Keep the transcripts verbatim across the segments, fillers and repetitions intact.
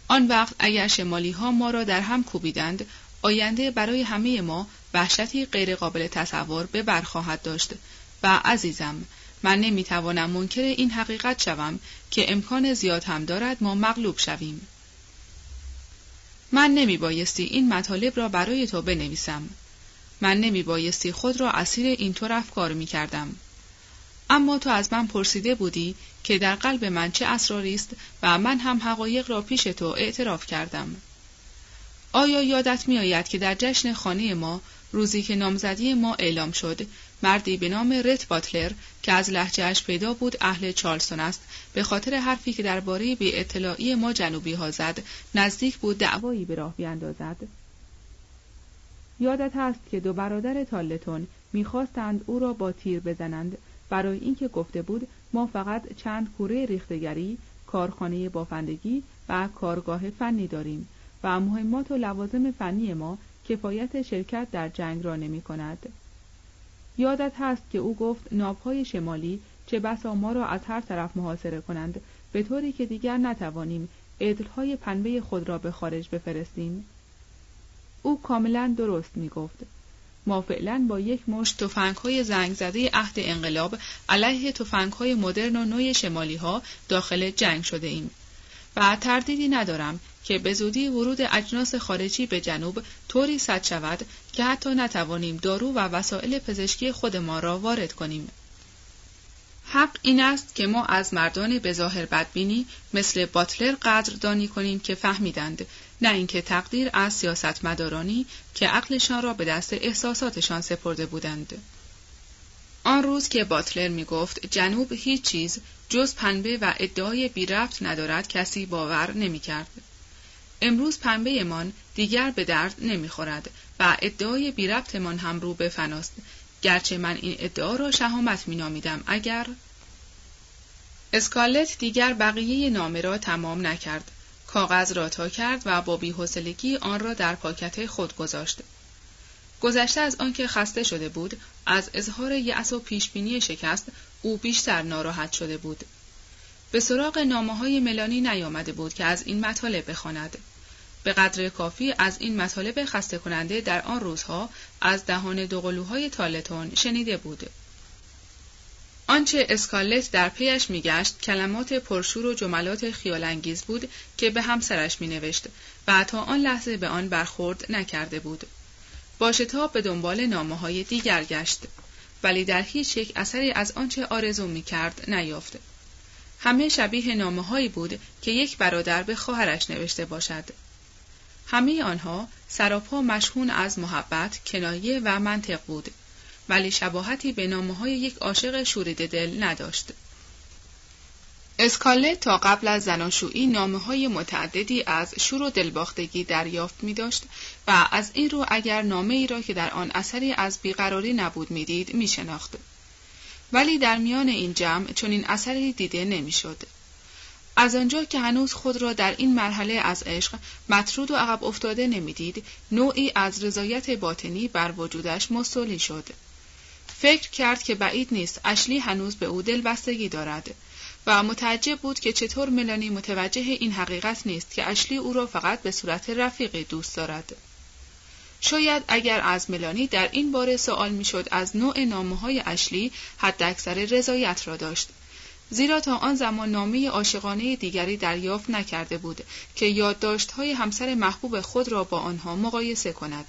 آن وقت اگر شمالی ها ما را در هم کوبیدند، آینده برای همه ما وحشتی غیر قابل تصور به بر خواهد داشت. و عزیزم، من نمیتوانم منکر این حقیقت شوم که امکان زیاد هم دارد ما مغلوب شویم. من نمی بایستی این مطالب را برای تو بنویسم. من نمی بایستی خود را اسیر اینطور افکار می کردم. اما تو از من پرسیده بودی که در قلب من چه اسراری است و من هم حقایق را پیش تو اعتراف کردم. آیا یادت می آید که در جشن خانه ما روزی که نامزدی ما اعلام شد، مردی به نام رت باتلر که از لهجه‌اش پیدا بود اهل چارلستون است، به خاطر حرفی که درباره بی اطلاعی ما جنوبی ها زد، نزدیک بود دعوایی به راه بیاندازد؟ یادت هست که دو برادر تالتون می‌خواستند او را با تیر بزنند برای اینکه گفته بود ما فقط چند کوره ریختگری، کارخانه بافندگی و کارگاه فنی داریم و مهمات و لوازم فنی ما کفایت شرکت در جنگ را نمی کند. یادت هست که او گفت ناوهای شمالی چه بسا ما را از هر طرف محاصره کنند، به طوری که دیگر نتوانیم عدلهای پنبه خود را به خارج بفرستیم. او کاملا درست می گفت. ما فعلا با یک مشت تفنگ‌های زنگ زده عهد انقلاب علیه تفنگ‌های مدرن و نوع شمالی‌ها داخل جنگ شده ایم و تردیدی ندارم که به زودی ورود اجناس خارجی به جنوب طوری سد شود که حتی نتوانیم دارو و وسایل پزشکی خود ما را وارد کنیم. حق این است که ما از مردان به ظاهر بدبینی مثل باتلر قدردانی کنیم که فهمیدند، نه اینکه تقدیر از سیاستمدارانی که عقلشان را به دست احساساتشان سپرده بودند. آن روز که باتلر می گفت جنوب هیچ چیز جز پنبه و ادعای بی ربط ندارد کسی باور نمی کرد. امروز پنبه من دیگر به درد نمی خورد و ادعای بی ربط من هم رو به فناست، گرچه من این ادعا را شهامت می نامیدم. اگر اسکالت دیگر بقیه نامه را تمام نکرد، کاغذ را تا کرد و با بی‌حوصلگی آن را در پاکت خود گذاشت. گذشته از آنکه خسته شده بود، از اظهار یأس و پیشبینی شکست او بیشتر ناراحت شده بود. به سراغ نامه‌های ملانی نیامده بود که از این مطالب بخواند. به قدر کافی از این مطالب خسته کننده در آن روزها از دهان دوقلوهای تالتون شنیده بود. آنچه اسکالت در پیش میگشت کلمات پرشور و جملات خیالانگیز بود که به همسرش مینوشت و تا آن لحظه به آن برخورد نکرده بود. با شتاب به دنبال نامه‌های دیگر گشت، ولی در هیچ یک اثری از آنچه آرزو میکرد نیافت. همه شبیه نامه‌هایی بود که یک برادر به خواهرش نوشته باشد. همه آنها سراپا مشحون از محبت، کنایه و منطق بود، ولی شباهتی به نامه‌های یک عاشق شوریده دل نداشت. اسکالت تا قبل از زناشویی نامه‌های متعددی از شور و دلباختگی دریافت می‌داشت و از این رو اگر نامه‌ای را که در آن اثری از بیقراری نبود می‌دید می‌شناخت. ولی در میان این جمع چنین اثری دیده نمی‌شد. از آنجا که هنوز خود را در این مرحله از عشق مطرود و عقب افتاده نمی‌دید، نوعی از رضایت باطنی بر وجودش مستولی شد. فکر کرد که بعید نیست اشلی هنوز به او دلبستگی دارد و متعجب بود که چطور ملانی متوجه این حقیقت نیست که اشلی او را فقط به صورت رفیقی دوست دارد. شاید اگر از ملانی در این باره سوال میشد از نوع نامه‌های اشلی حداکثر رضایت را داشت، زیرا تا آن زمان نامه عاشقانه دیگری دریافت نکرده بود که یادداشت‌های همسر محبوب خود را با آنها مقایسه کند.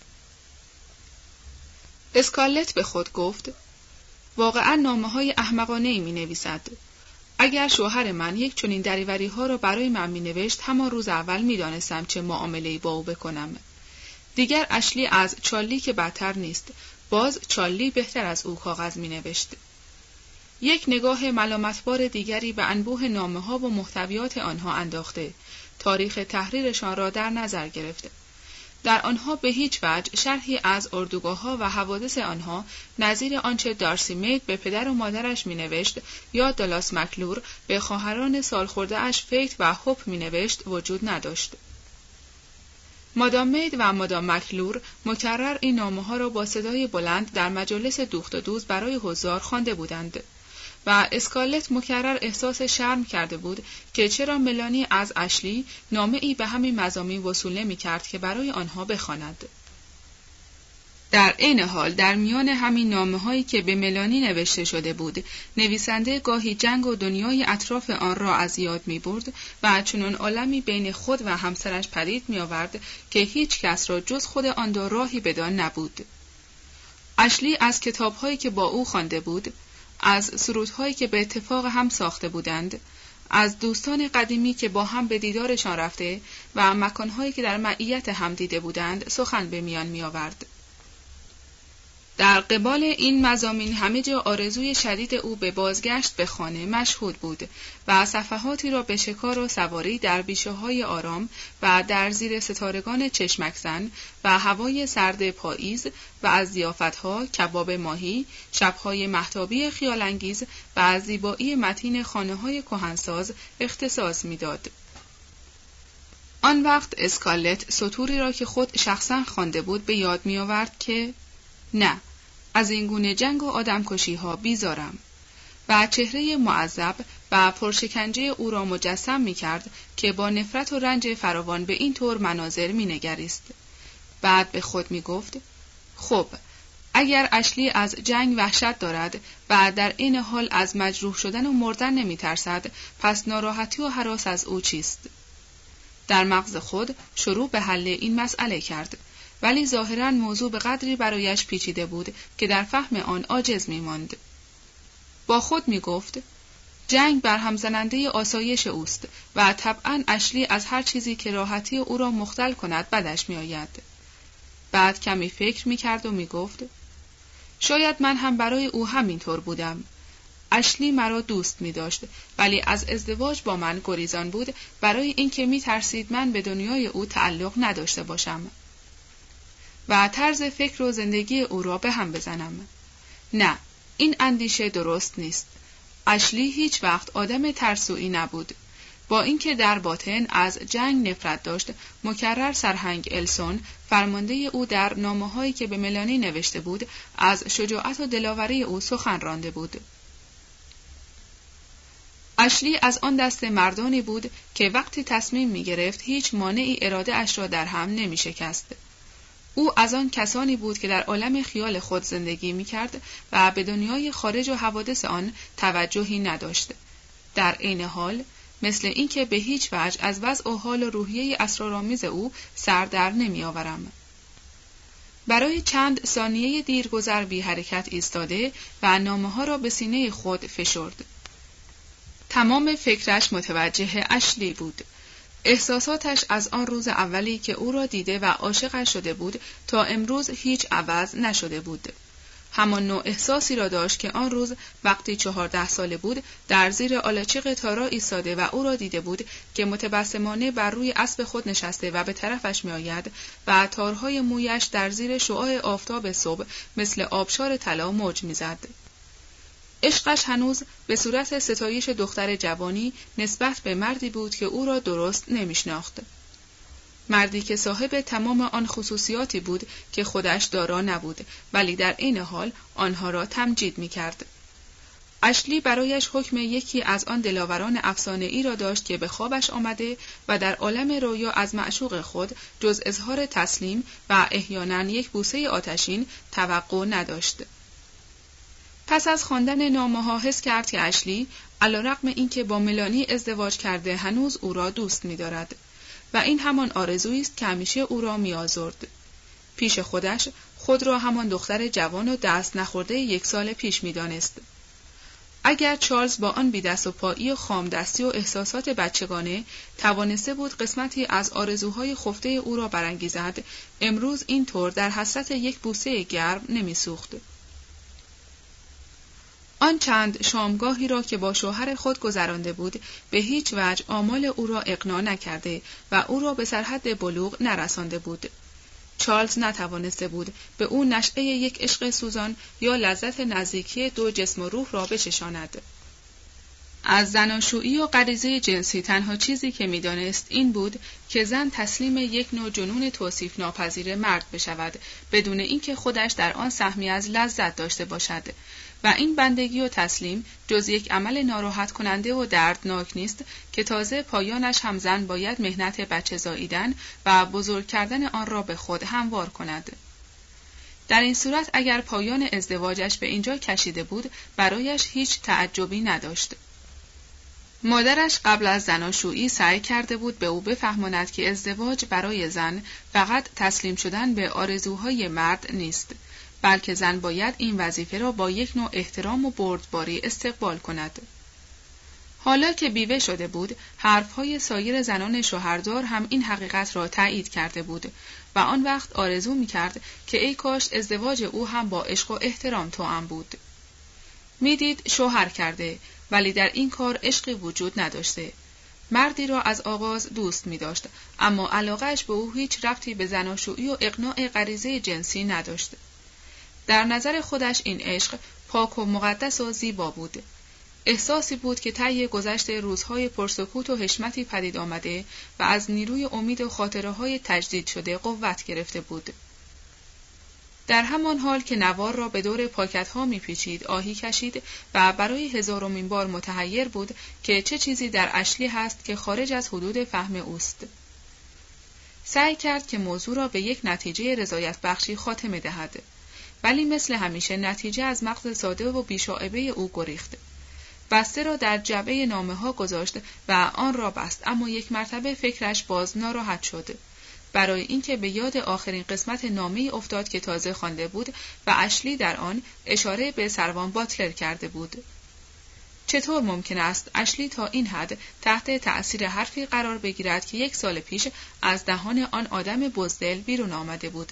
اسکالت به خود گفت واقعا نامه‌های احمقانه‌ای می‌نویسد. اگر شوهر من یک چنین دریوری‌ها را برای من می‌نوشت، همان روز اول می‌دانستم چه معامله‌ای با او بکنم. دیگر اشلی از چارلی که بدتر نیست، باز چارلی بهتر از او کاغذ می‌نوشت. یک نگاه ملامتبار دیگری به انبوه نامه‌ها و محتویات آنها انداخته، تاریخ تحریرشان را در نظر گرفت. در آنها به هیچ وجه شرحی از اردوگاه‌ها و حوادث آنها نظیر آنچه دارسی مید به پدر و مادرش می‌نوشت یا دالاس مکلور به خواهران سالخورده‌اش فیت و هوپ می‌نوشت وجود نداشت. مادام مید و مادام مکلور مکرر این نامه‌ها را با صدای بلند در مجالس دوخت و دوز برای حضار خوانده بودند و اسکارلت مکرر احساس شرم کرده بود که چرا ملانی از اشلی نامه‌ای به همین مضامین وصول نمی‌کرد که برای آنها بخواند. در عین حال در میان همین نامه‌هایی که به ملانی نوشته شده بود، نویسنده گاهی جنگ و دنیای اطراف آن را از یاد می‌برد و چنان عالمی بین خود و همسرش پدید می‌آورد که هیچ کس را جز خود آن دو راهی بدان نبود. اشلی از کتاب‌هایی که با او خوانده بود، از سرودهایی که به اتفاق هم ساخته بودند، از دوستان قدیمی که با هم به دیدارشان رفته و مکان‌هایی که در معیت هم دیده بودند سخن به میان می‌آورد. در قبال این مضامین همه جا آرزوی شدید او به بازگشت به خانه مشهود بود و صفحاتی را به شکار و سواری در بیشه‌های آرام و در زیر ستارگان چشمک‌زن و هوای سرد پاییز و از ضیافت‌ها، کباب ماهی، شب‌های مهتابی خیال‌انگیز و از زیبایی متین خانه‌های کهنساز اختصاص می‌داد. آن وقت اسکارلت سطوری را که خود شخصاً خوانده بود به یاد می‌آورد که نه، از این گونه جنگ و آدمکشی ها بیزارم، و چهره معذب و پرشکنجه او را مجسم می کرد که با نفرت و رنج فراوان به این طور مناظر می نگریست. بعد به خود می گفت خب، اگر اشلی از جنگ وحشت دارد و در این حال از مجروح شدن و مردن نمی ترسد، پس ناراحتی و هراس از او چیست؟ در مغز خود شروع به حل این مسئله کرد، ولی ظاهراً موضوع به قدری برایش پیچیده بود که در فهم آن عاجز می‌ماند. با خود می‌گفت جنگ برهم زننده آسایش اوست و طبعاً اشلی از هر چیزی که راحتی او را مختل کند بدش می‌آید. بعد کمی فکر می‌کرد و می‌گفت شاید من هم برای او همینطور بودم. اشلی مرا دوست می‌داشت، ولی از ازدواج با من گریزان بود برای اینکه می‌ترسید من به دنیای او تعلق نداشته باشم و طرز فکر و زندگی او را به هم بزنم. نه، این اندیشه درست نیست. اشلی هیچ وقت آدم ترسویی نبود. با اینکه در باطن از جنگ نفرت داشت، مکرر سرهنگ السون فرمانده او در نامه‌هایی که به ملانی نوشته بود از شجاعت و دلاوری او سخن رانده بود. اشلی از آن دست مردانی بود که وقتی تصمیم می گرفت هیچ مانعی اراده اش را در هم نمی شکست. او از آن کسانی بود که در عالم خیال خود زندگی می کرد و به دنیای خارج و حوادث آن توجهی نداشت. در عین حال، مثل اینکه به هیچ وجه از وضع و حال و روحیه اسرارآمیز او سر در نمی آورم. برای چند ثانیه دیرگذر بی حرکت ایستاده و نامه ها را به سینه خود فشرد. تمام فکرش متوجه اشلی بود. احساساتش از آن روز اولی که او را دیده و عاشقش شده بود تا امروز هیچ عوض نشده بود. همان نوع احساسی را داشت که آن روز وقتی چهارده ساله بود در زیر آلاچیق تارا ایستاده و او را دیده بود که متبسمانه بر روی اسب خود نشسته و به طرفش می آید و تارهای مویش در زیر شعاع آفتاب صبح مثل آبشار طلا موج می زد. عشقش هنوز به صورت ستایش دختر جوانی نسبت به مردی بود که او را درست نمی‌شناخت. مردی که صاحب تمام آن خصوصیاتی بود که خودش دارا نبود، ولی در این حال آنها را تمجید می‌کرد. اشلی برایش حکم یکی از آن دلاوران افسانه‌ای را داشت که به خوابش آمده و در عالم رویا از معشوق خود جز اظهار تسلیم و احیانا یک بوسه آتشین توقع نداشت. پس از خواندن نامه‌ها حس کرد که اشلی علی‌رغم اینکه با ملانی ازدواج کرده هنوز او را دوست می‌دارد و این همان آرزویی است که همیشه او را می‌آزرد. پیش خودش خود را همان دختر جوان و دست نخورده یک سال پیش می‌دانست. اگر چارلز با آن بی دست و پایی و خام دستی و احساسات بچگانه توانسته بود قسمتی از آرزوهای خفته او را برانگیزد، امروز این طور در حسرت یک بوسه گرم نمی‌سوخت. آن چند شامگاهی را که با شوهر خود گذرانده بود به هیچ وجه آمال او را اقناع نکرده و او را به سرحد بلوغ نرسانده بود. چارلز نتوانسته بود به او نشأه یک عشق سوزان یا لذت نزدیکی دو جسم و روح را بچشاند. از زناشویی و غریزه جنسی تنها چیزی که می‌دانست این بود که زن تسلیم یک نوع جنون توصیف ناپذیر مرد بشود بدون اینکه خودش در آن سهمی از لذت داشته باشد و این بندگی و تسلیم جز یک عمل ناراحت کننده و دردناک نیست که تازه پایانش هم زن باید مهنت بچه زاییدن و بزرگ کردن آن را به خود هموار کند. در این صورت اگر پایان ازدواجش به اینجا کشیده بود برایش هیچ تعجبی نداشت. مادرش قبل از زناشویی سعی کرده بود به او بفهماند که ازدواج برای زن فقط تسلیم شدن به آرزوهای مرد نیست، بلکه زن باید این وظیفه را با یک نوع احترام و بردباری استقبال کند. حالا که بیوه شده بود، حرفهای سایر زنان شوهردار هم این حقیقت را تایید کرده بود و آن وقت آرزو می‌کرد که ای کاش ازدواج او هم با عشق و احترام توأم بود. میدید شوهر کرده، ولی در این کار عشقی وجود نداشته. مردی را از آغاز دوست می داشت، اما علاقهش به او هیچ ربطی به زناشویی و اقناع غریزه جنسی نداشت. در نظر خودش این عشق پاک و مقدس و زیبا بود. احساسی بود که طی گذشت روزهای پرسکوت و حشمتی پدید آمده و از نیروی امید و خاطره‌های تجدید شده قوت گرفته بود. در همان حال که نوار را به دور پاکت‌ها می‌پیچید آهی کشید و برای هزارمین بار متحیر بود که چه چیزی در اشلی هست که خارج از حدود فهم اوست. سعی کرد که موضوع را به یک نتیجه رضایت بخشی خاتمه دهد، ولی مثل همیشه نتیجه از مغز ساده و بی‌شائبه او گریخت. بسته را در جعبه نامه‌ها گذاشت و آن را بست، اما یک مرتبه فکرش باز ناراحت شد. برای اینکه به یاد آخرین قسمت نامه‌ای افتاد که تازه خوانده بود و اشلی در آن اشاره به سروان باتلر کرده بود. چطور ممکن است اشلی تا این حد تحت تأثیر حرفی قرار بگیرد که یک سال پیش از دهان آن آدم بزدل بیرون آمده بود؟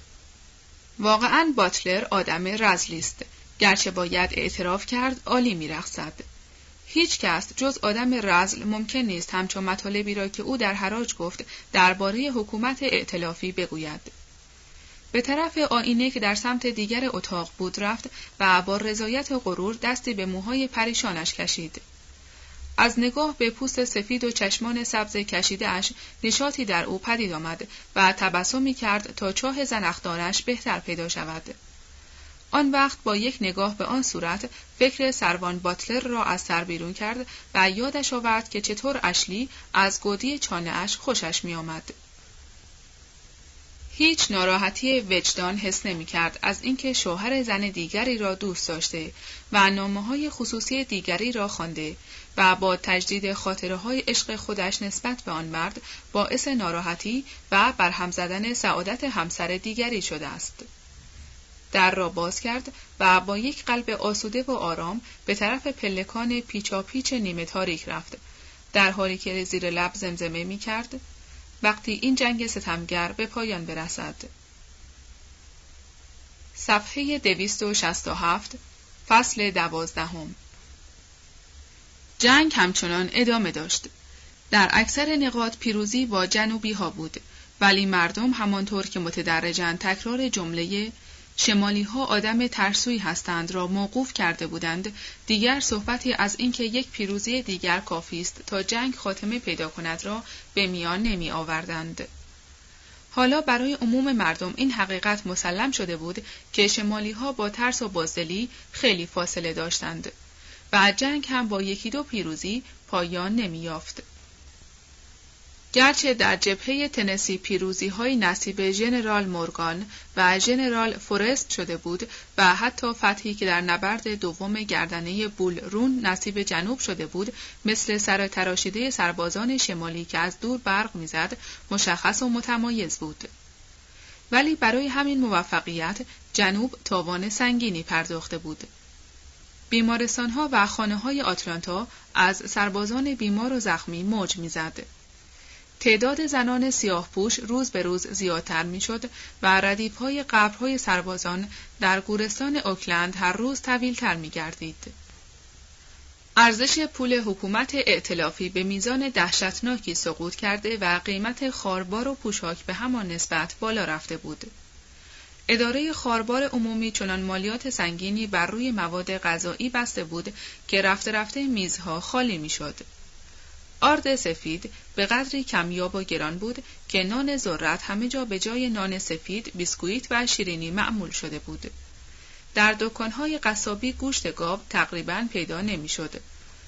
واقعاً باتلر آدم رذلی است، گرچه باید اعتراف کرد عالی می‌رقصد. هیچ کس جز آدم رذل ممکن نیست همچون مطالبی را که او در حراج گفت درباره حکومت ائتلافی بگوید. به طرف آینه که در سمت دیگر اتاق بود رفت و با رضایت و غرور دستی به موهای پریشانش کشید. از نگاه به پوست سفید و چشمان سبز کشیده اش نشاطی در او پدید آمد و تبسمی کرد تا چاه زنخدانش بهتر پیدا شود. آن وقت با یک نگاه به آن صورت فکر سروان باتلر را از سر بیرون کرد و یادش آورد که چطور اشلی از گودی چانه اش خوشش می آمد. هیچ ناراحتی وجدان حس نمی کرد از اینکه شوهر زن دیگری را دوست داشته و نامه‌های خصوصی دیگری را خوانده و با تجدید خاطره‌های عشق خودش نسبت به آن مرد باعث ناراحتی و برهم زدن سعادت همسر دیگری شده است. در را باز کرد و با یک قلب آسوده و آرام به طرف پلکان پیچا پیچ نیمه تاریک رفت، در حالی که زیر لب زمزمه می کرد وقتی این جنگ ستمگر به پایان برسد. صفحه دویست و شصت و هفت، فصل دوازدهم. جنگ همچنان ادامه داشت. در اکثر نقاط پیروزی با جنوبی ها بود، ولی مردم همانطور که متدرجاً تکرار جمله شمالی ها آدم ترسویی هستند را موقوف کرده بودند، دیگر صحبتی از اینکه یک پیروزی دیگر کافی است تا جنگ خاتمه پیدا کند را به میان نمی آوردند. حالا برای عموم مردم این حقیقت مسلم شده بود که شمالی ها با ترس و بزدلی خیلی فاصله داشتند و جنگ هم با یکی دو پیروزی پایان نمی یافت. گرچه در جبهه تنسی پیروزی های نصیب ژنرال مورگان و ژنرال فورست شده بود و حتی فتحی که در نبرد دوم گردنه بول رون نصیب جنوب شده بود، مثل سر تراشیده سربازان شمالی که از دور برق میزد، مشخص و متمایز بود. ولی برای همین موفقیت جنوب تاوان سنگینی پرداخته بود. بیمارستانها و خانه‌های آتلانتا از سربازان بیمار و زخمی موج میزد. تعداد زنان سیاه‌پوش روز به روز زیادتر میشد و ردیف‌های قبرهای سربازان در گورستان اوکلند هر روز طویل‌تر می‌گردید. ارزش پول حکومت ائتلافی به میزان دهشتناکی سقوط کرده و قیمت خاربار و پوشاک به همان نسبت بالا رفته بود. اداره خاربار عمومی چنان مالیات سنگینی بر روی مواد غذایی بسته بود که رفته رفته میزها خالی میشد. آرد سفید به قدری کمیاب و گران بود که نان ذرت همه جا به جای نان سفید بیسکویت و شیرینی معمول شده بود. در دکان‌های قصابی گوشت گاو تقریباً پیدا نمی‌شد.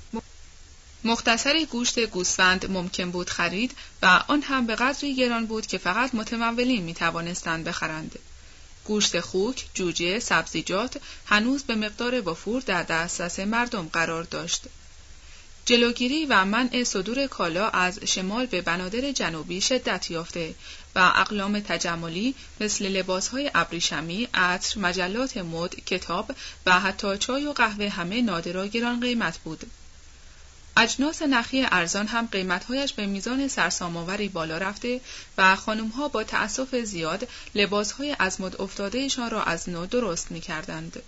مختصری گوشت گوسفند ممکن بود خرید و آن هم به قدری گران بود که فقط متمولین می‌توانستند بخرند. گوشت خوک، جوجه، سبزیجات هنوز به مقدار وفور در دسترس مردم قرار داشت. جلوگیری و منع صدور کالا از شمال به بنادر جنوبی شدت یافته و اقلام تجملی مثل لباسهای ابریشمی، عطر، مجلات مد، کتاب و حتی چای و قهوه همه نادر و گران قیمت بود. اجناس نخی ارزان هم قیمتهایش به میزان سرسام‌آوری بالا رفته و خانم‌ها با تأسف زیاد لباسهای از مد افتادهشان را از نو درست می‌کردند.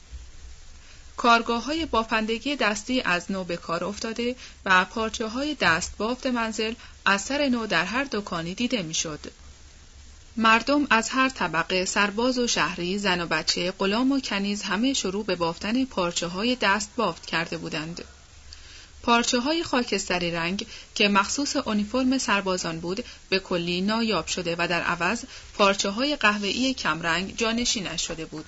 کارگاه‌های بافندگی دستی از نو به کار افتاده و پارچه‌های دست بافت منزل از سر نو در هر دکانی دیده می‌شد. مردم از هر طبقه، سرباز و شهری، زن و بچه، غلام و کنیز همه شروع به بافتن پارچه‌های دست بافت کرده بودند. پارچه‌های خاکستری رنگ که مخصوص اونیفرم سربازان بود به کلی نایاب شده و در عوض پارچه‌های قهوه‌ای کمرنگ جانشینش شده بود.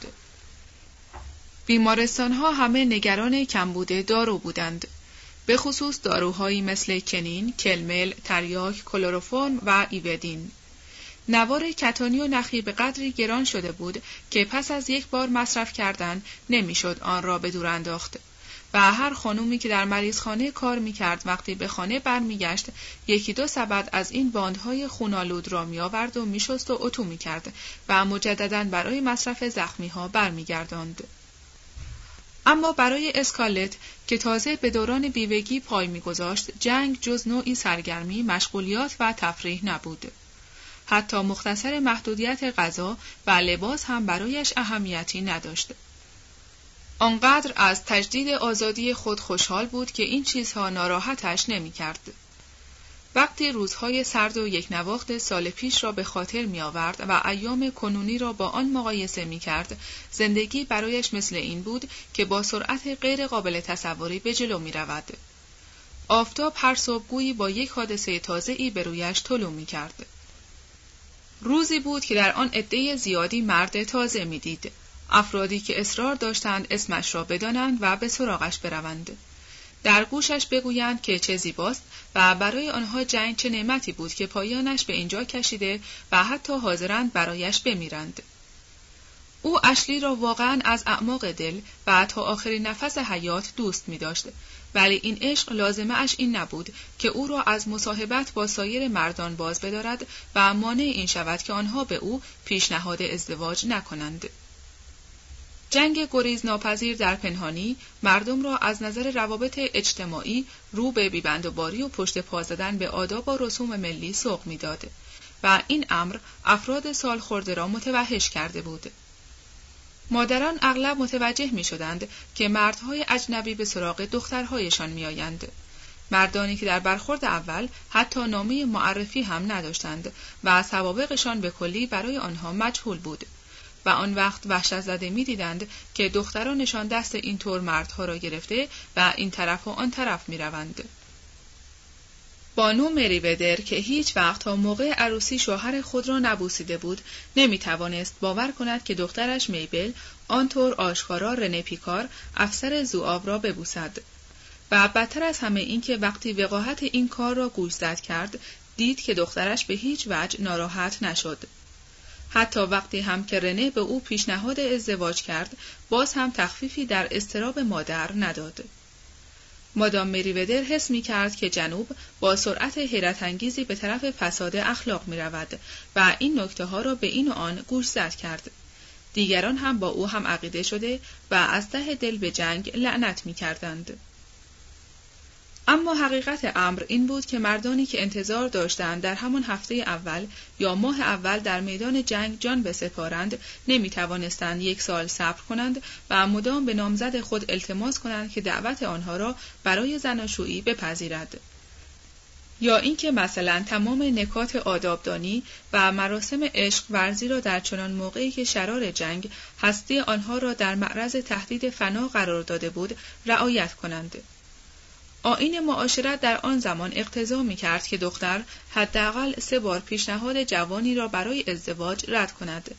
بیمارستان‌ها همه نگران کمبود دارو بودند، به خصوص داروهایی مثل کنین، کلمل، تریاک، کلروفرم و ایودین. نوار کتانی و نخی به قدری گران شده بود که پس از یک بار مصرف کردن نمیشد آن را به دور انداخت و هر خانومی که در مریضخانه کار میکرد وقتی به خانه برمیگشت یکی دو سبد از این باندهای خونالود را میآورد و میشست و اتو میکرد و مجدداً برای مصرف زخمیها برمیگرداند. اما برای اسکالت که تازه به دوران بیوگی پای میگذاشت جنگ جز نوعی سرگرمی، مشغولیات و تفریح نبود. حتی مختصر محدودیت غذا و لباس هم برایش اهمیتی نداشت. آنقدر از تجدید آزادی خود خوشحال بود که این چیزها ناراحتش نمی کرد. وقتی روزهای سرد و یک نواخت سال پیش را به خاطر می آورد و ایام کنونی را با آن مقایسه می کرد، زندگی برایش مثل این بود که با سرعت غیر قابل تصوری به جلو می رود. آفتاب هر صبح گویی با یک حادثه تازه‌ای به رویش طلوع می کرد. روزی بود که در آن عده زیادی مرد تازه می دید. افرادی که اصرار داشتند اسمش را بدانند و به سراغش بروند. در گوشش بگویند که چه زیباست و برای آنها جنگ چه نعمتی بود که پایانش به اینجا کشیده و حتی حاضرند برایش بمیرند. او اشلی را واقعا از اعماق دل و تا آخرین نفس حیات دوست می داشت، ولی این عشق لازمه اش این نبود که او را از مصاحبت با سایر مردان باز بدارد و مانع این شود که آنها به او پیشنهاد ازدواج نکنند. جنگ گریز ناپذیر در پنهانی مردم را از نظر روابط اجتماعی رو به بیبندوباری و پشت پا زدن به آداب و رسوم ملی سوق می‌داد و این امر افراد سالخورده را متوحش کرده بود. مادران اغلب متوجه می‌شدند که مردهای اجنبی به سراغ دخترهایشان می‌آیند. مردانی که در برخورد اول حتی نامه معرفی هم نداشتند و سوابقشان به کلی برای آنها مجهول بود. و آن وقت وحشت زده می دیدند که دخترانشان دست این طور مردها را گرفته و این طرف و آن طرف می روند. بانو مریودر که هیچ وقت تا موقع عروسی شوهر خود را نبوسیده بود نمی توانست باور کند که دخترش میبل آنطور آشکارا رنه پیکار افسر زوآو را ببوسد و بدتر از همه این که وقتی وقاحت این کار را گوشزد کرد دید که دخترش به هیچ وجه ناراحت نشد. حتی وقتی هم که رنه به او پیشنهاد ازدواج کرد باز هم تخفیفی در اضطراب مادر نداد. مادام مریودر حس می کرد که جنوب با سرعت حیرت انگیزی به طرف فساد اخلاق می رود و این نکته ها را به این و آن گوشزد کرد. دیگران هم با او هم عقیده شده و از ته دل به جنگ لعنت می کردند. اما حقیقت امر این بود که مردانی که انتظار داشتند در همان هفته اول یا ماه اول در میدان جنگ جان بسپارند نمی توانستند یک سال صبر کنند و مدام به نامزد خود التماس کنند که دعوت آنها را برای زناشویی بپذیرد. یا اینکه مثلا تمام نکات آدابدانی و مراسم عشق ورزی را در چنان موقعی که شرار جنگ هستی آنها را در معرض تهدید فنا قرار داده بود رعایت کنند. آیین معاشرت در آن زمان اقتضا می‌کرد که دختر حداقل سه بار پیشنهاد جوانی را برای ازدواج رد کند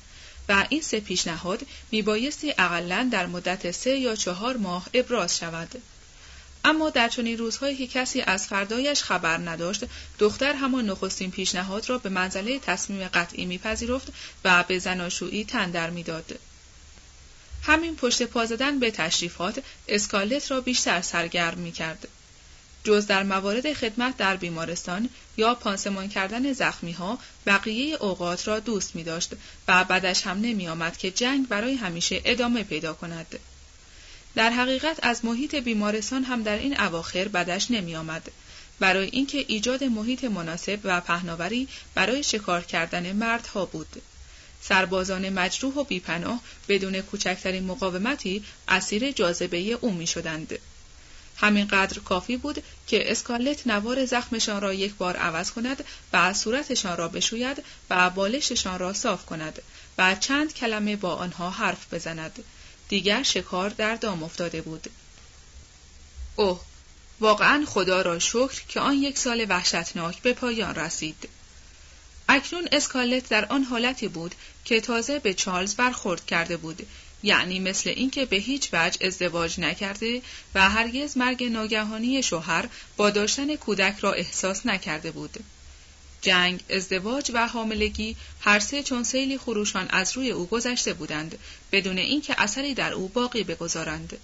و این سه پیشنهاد میبایستی اقلاً در مدت سه یا چهار ماه ابراز شود. اما در چنین روزهایی که کسی از فردایش خبر نداشت، دختر همان نخستین پیشنهاد را به منزله تصمیم قطعی میپذیرفت و به زناشویی تن در میداد. همین پشت پا زدن به تشریفات اسکارلت را بیشتر سرگرم میکرد. جز در موارد خدمت در بیمارستان یا پانسمان کردن زخمی‌ها، بقیه اوقات را دوست می‌داشت و بعدش هم نمی‌آمد که جنگ برای همیشه ادامه پیدا کند. در حقیقت از محیط بیمارستان هم در این اواخر بدش نمی‌آمد، برای اینکه ایجاد محیط مناسب و پهناوری برای شکار کردن مردها بود. سربازان مجروح و بی‌پناه بدون کوچکترین مقاومتی اسیر جاذبه او می‌شدند. همینقدر کافی بود که اسکارلت نوار زخمشان را یک بار عوض کند و صورتشان را بشوید و بالششان را صاف کند و چند کلمه با آنها حرف بزند. دیگر شکار در دام افتاده بود. اوه، واقعاً خدا را شکر که آن یک سال وحشتناک به پایان رسید. اکنون اسکارلت در آن حالتی بود که تازه به چارلز برخورد کرده بود، یعنی مثل اینکه به هیچ وجه ازدواج نکرده و هرگز مرگ ناگهانی شوهر با داشتن کودک را احساس نکرده بود. جنگ، ازدواج و حاملگی هر سه چون سیلی خروشان از روی او گذشته بودند، بدون اینکه اثری در او باقی بگذارند.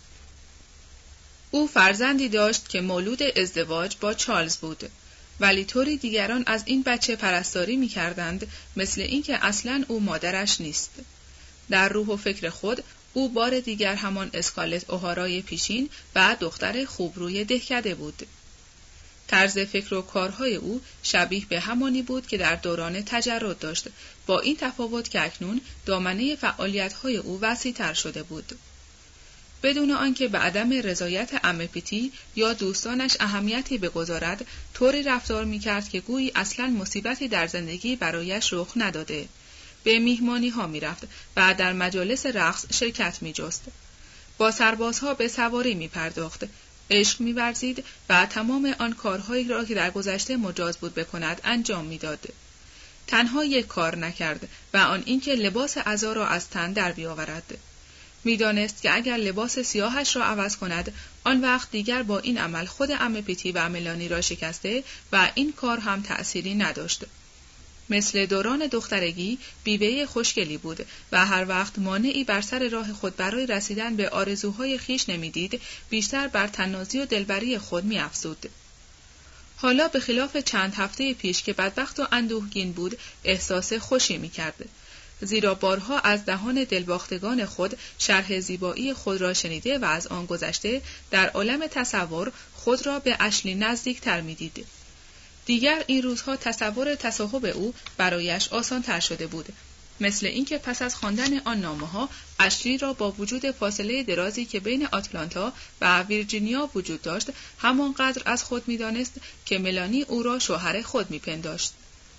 او فرزندی داشت که مولود ازدواج با چارلز بود، ولی طوری دیگران از این بچه پرستاری می‌کردند مثل اینکه اصلاً او مادرش نیست. در روح و فکر خود او بار دیگر همان اسکارلت اوهارای پیشین و دختر خوبروی دهکده بود. طرز فکر و کارهای او شبیه به همانی بود که در دوران تجرد داشت، با این تفاوت که اکنون دامنه فعالیت‌های او وسیع‌تر شده بود. بدون آنکه به عدم رضایت عمه پیتی یا دوستانش اهمیتی بگذارد، طوری رفتار می‌کرد که گویی اصلاً مصیبتی در زندگی برایش رخ نداده. به میهمانی ها می رفت و در مجالس رقص شرکت می جست. با سربازها به سواری می پرداخت، عشق می ورزید و تمام آن کارهایی را که در گذشته مجاز بود بکند انجام می داد. تنها یک کار نکرد و آن اینکه لباس عزا را از تن در بیاورد. می دانست که اگر لباس سیاهش را عوض کند، آن وقت دیگر با این عمل خود عمه پیتی و ملانی را شکسته و این کار هم تأثیری نداشت. مثل دوران دخترگی بیوه خوشگلی بود و هر وقت مانعی بر سر راه خود برای رسیدن به آرزوهای خیش نمیدید، بیشتر بر تنازی و دلبری خود می‌افزود. حالا به خلاف چند هفته پیش که بدبخت و اندوهگین بود، احساس خوشی می‌کرد، زیرا بارها از دهان دلباختگان خود شرح زیبایی خود را شنیده و از آن گذشته در عالم تصور خود را به اشلی نزدیک‌تر می‌دید. دیگر این روزها تصور تصاحب او برایش آسان تر شده بود، مثل اینکه پس از خواندن آن نامه‌ها اشلی را با وجود فاصله درازی که بین آتلانتا و ویرجینیا وجود داشت همانقدر از خود می‌دانست که ملانی او را شوهر خود می‌پنداشت.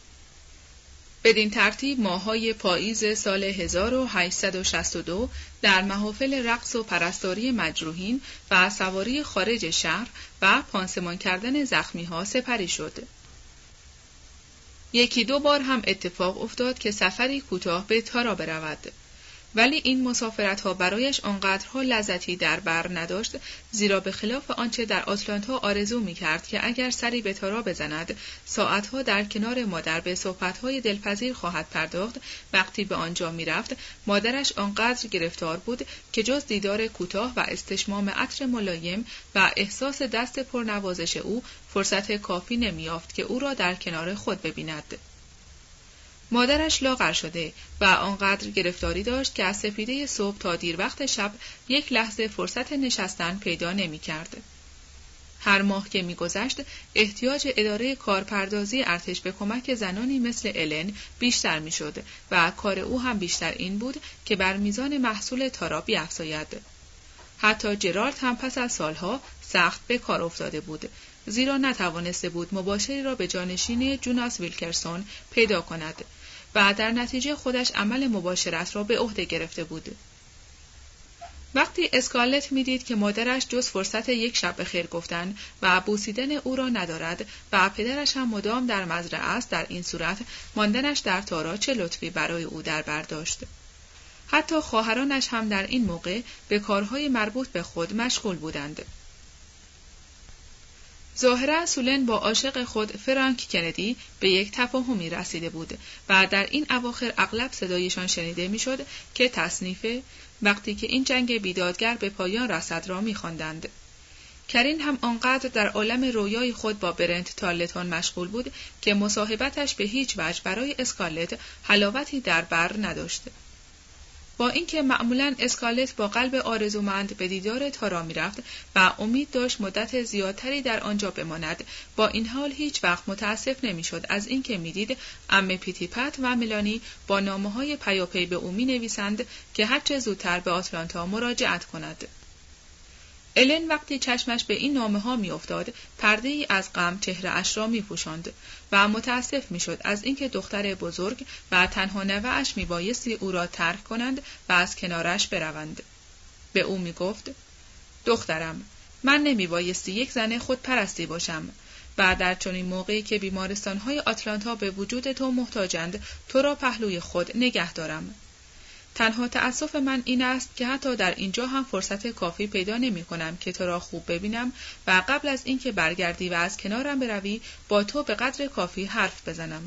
بدین ترتیب ماه‌های پاییز سال هزار و هشتصد و شصت و دو در محافل رقص و پرستاری مجروحین و سواری خارج شهر و پانسمان کردن زخمی‌ها سپری شد. یکی دو بار هم اتفاق افتاد که سفری کوتاه به تارا برود، ولی این مسافرت‌ها برایش آنقدرها لذتی در بر نداشت، زیرا به خلاف آنچه در آتلانتا آرزو می‌کرد که اگر سری به تارا بزند، ساعتها در کنار مادر به صحبت‌های دلپذیر خواهد پرداخت، وقتی به آنجا می‌رفت، مادرش آنقدر گرفتار بود که جز دیدار کوتاه و استشمام عطر ملایم و احساس دست پرنوازش او، فرصت کافی نمی‌یافت که او را در کنار خود ببیند. مادرش لاغر شده و آنقدر گرفتاری داشت که از سپیده صبح تا دیر وقت شب یک لحظه فرصت نشستن پیدا نمی کرد. هر ماه که می گذشت احتیاج اداره کارپردازی ارتش به کمک زنانی مثل الن بیشتر می شد و کار او هم بیشتر این بود که بر میزان محصول تارا بیفزاید. حتی جرالد هم پس از سالها سخت به کار افتاده بود، زیرا نتوانسته بود مباشری را به جانشین جوناس ویلکرسون پیدا کند و در نتیجه خودش عمل مباشرت را به عهده گرفته بود. وقتی اسکارلت می‌دید که مادرش جز فرصت یک شب بخیر گفتن و بوسیدن او را ندارد و پدرش هم مدام در مزرعه است، در این صورت ماندنش در تارا چه لطفی برای او در بر داشت. حتی خواهرانش هم در این موقع به کارهای مربوط به خود مشغول بودند. ظاهرا سولن با عاشق خود فرانک کندی به یک تفاهمی رسیده بود و در این اواخر اغلب صدایشان شنیده میشد که تصنیف وقتی که این جنگ بیدادگر به پایان رسد را می‌خواندند. کرین هم آنقدر در عالم رویای خود با برنت تارلتون مشغول بود که مصاحبتش به هیچ وجه برای اسکارلت حلاوتی در بر نداشت. با اینکه معمولاً اسکارلت با قلب آرزومند به دیدار تارا می‌رفت و امید داشت مدت زیادتری در آنجا بماند، با این حال هیچ وقت متاسف نمی‌شد از اینکه می‌دید عمه پیتیپت و ملانی با نامه‌های پیاپی به او می‌نویسند که هرچه زودتر به آتلانتا مراجعت کند. الن وقتی چشمش به این نامه‌ها می‌افتاد، پرده‌ای از غم چهره‌اش را می‌پوشاند و متأسف می‌شد از اینکه دختر بزرگ و تنها نوه‌اش میبایستی او را ترک کنند و از کنارش بروند. به او می‌گفت: دخترم، من نمیبایستی یک زن خودپرستی باشم و در چنین موقعی که بیمارستان‌های آتلانتا به وجود تو محتاجند، تو را پهلوی خود نگه دارم. تنها تأسف من این است که حتی در اینجا هم فرصت کافی پیدا نمی کنم که تو را خوب ببینم و قبل از اینکه برگردی و از کنارم بروی با تو به قدر کافی حرف بزنم.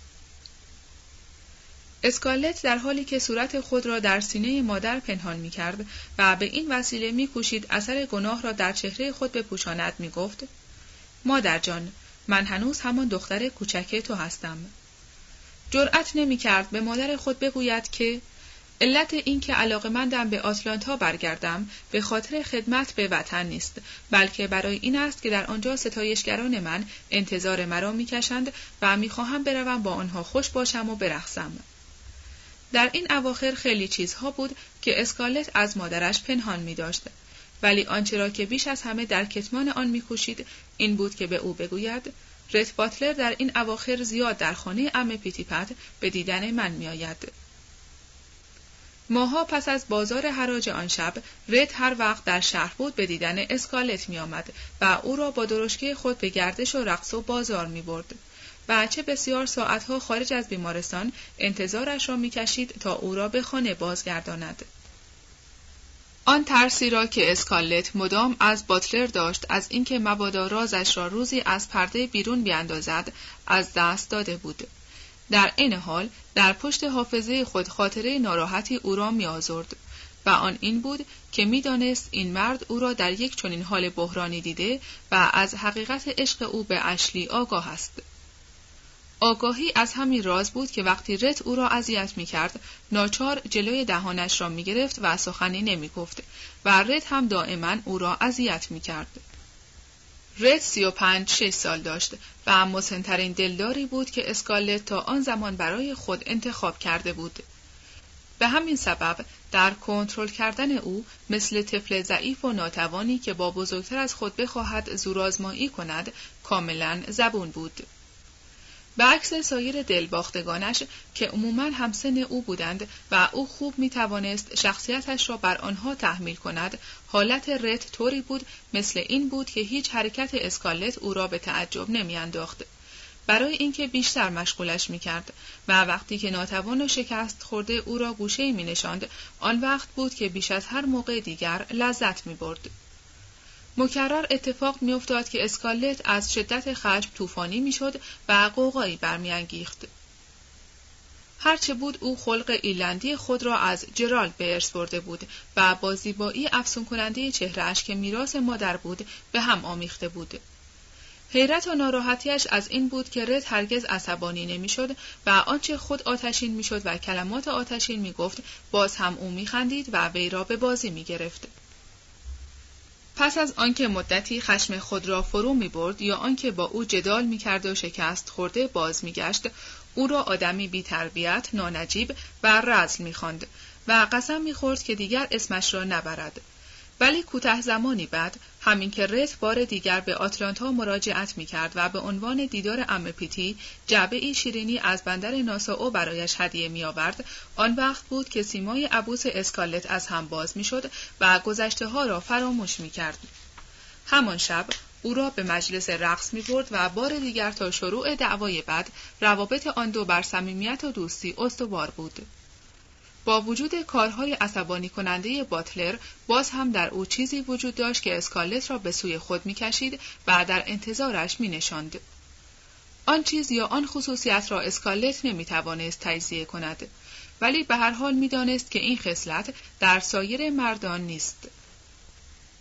اسکارلت در حالی که صورت خود را در سینه مادر پنهان می کرد و به این وسیله می کوشید اثر گناه را در چهره خود بپوشاند می گفت: مادر جان، من هنوز همان دختر کوچک تو هستم. جرأت نمی کرد به مادر خود بگوید که علت این که علاقه‌مندم به آتلانتا برگردم به خاطر خدمت به وطن نیست، بلکه برای این است که در آنجا ستایشگران من انتظار مرا می‌کشند و می‌خواهم بروم با آنها خوش باشم و برقصم. در این اواخر خیلی چیزها بود که اسکارلت از مادرش پنهان می‌داشت، ولی آنچه را که بیش از همه در کتمان آن می‌کوشید این بود که به او بگوید: رت باتلر در این اواخر زیاد در خانه عمه پیتیپت به دیدن من می‌آید. ماها پس از بازار حراج آن شب، رت هر وقت در شهر بود به دیدن اسکارلت می آمد و او را با درشکه خود به گردش و رقص و بازار می برد. و چه بسیار ساعتها خارج از بیمارستان انتظارش را می کشید تا او را به خانه بازگرداند. آن ترسی را که اسکارلت مدام از باتلر داشت از اینکه مبادا رازش را روزی از پرده بیرون بیاندازد از دست داده بود. در این حال در پشت حافظه خود خاطره ناراحتی او را می‌آزرد و آن این بود که می‌دانست این مرد او را در یک چنین حال بحرانی دیده و از حقیقت عشق او به اشلی آگاه است. آگاهی از همین راز بود که وقتی رت او را اذیت می‌کرد، ناچار جلوی دهانش را می‌گرفت و سخنی نمی‌گفت و رت هم دائما او را اذیت می‌کرد. رت سی و پنج شش سال داشت و مسن‌ترین دلداری بود که اسکارلت تا آن زمان برای خود انتخاب کرده بود. به همین سبب در کنترل کردن او مثل طفل ضعیف و ناتوانی که با بزرگتر از خود بخواهد زورآزمایی کند کاملا زبون بود. به عکس سایر دلباختگانش که عموماً همسن او بودند و او خوب می توانست شخصیتش را بر آنها تحمیل کند، حالت رت طوری بود مثل این بود که هیچ حرکت اسکارلت او را به تعجب نمی انداخت. برای اینکه بیشتر مشغولش می کرد و وقتی که ناتوان و شکست خورده او را گوشه می نشاند، آن وقت بود که بیش از هر موقع دیگر لذت می برد. مکرر اتفاق می افتاد که اسکارلت از شدت خشم طوفانی می شد و قوقایی برمی انگیخت. هرچه بود او خلق ایرلندی خود را از جرالد به ارث برده بود و با زیبایی افسون کننده چهره‌اش که میراث مادر بود به هم آمیخته بود. حیرت و ناراحتیش از این بود که رت هرگز عصبانی نمی شد و آنچه خود آتشین می شد و کلمات آتشین می گفت باز هم او می خندید و وی را به بازی می گرفت. پس از آنکه مدتی خشم خود را فرو می برد یا آنکه با او جدال می کرد و شکست خورده باز می گشت، او را آدمی بی تربیت، نانجیب و رذل می خواند و قسم می خورد که دیگر اسمش را نبرد. ولی کوتاه زمانی بعد همین که رت بار دیگر به آتلانتا مراجعت می کرد و به عنوان دیدار عمه پیتی جعبه‌ای شیرینی از بندر ناسائو برایش هدیه می آورد، آن وقت بود که سیمای عبوس اسکارلت از هم باز می شد و گذشته ها را فراموش می کرد. همان شب او را به مجلس رقص می برد و بار دیگر تا شروع دعوای بعد روابط آن دو بر صمیمیت و دوستی استوار بود. با وجود کارهای عصبانی کننده باتلر، باز هم در او چیزی وجود داشت که اسکارلت را به سوی خود می‌کشید و در انتظارش می‌نشاند. آن چیز یا آن خصوصیت را اسکارلت نمی‌توانست تجزیه کند، ولی به هر حال می‌دانست که این خصلت در سایر مردان نیست.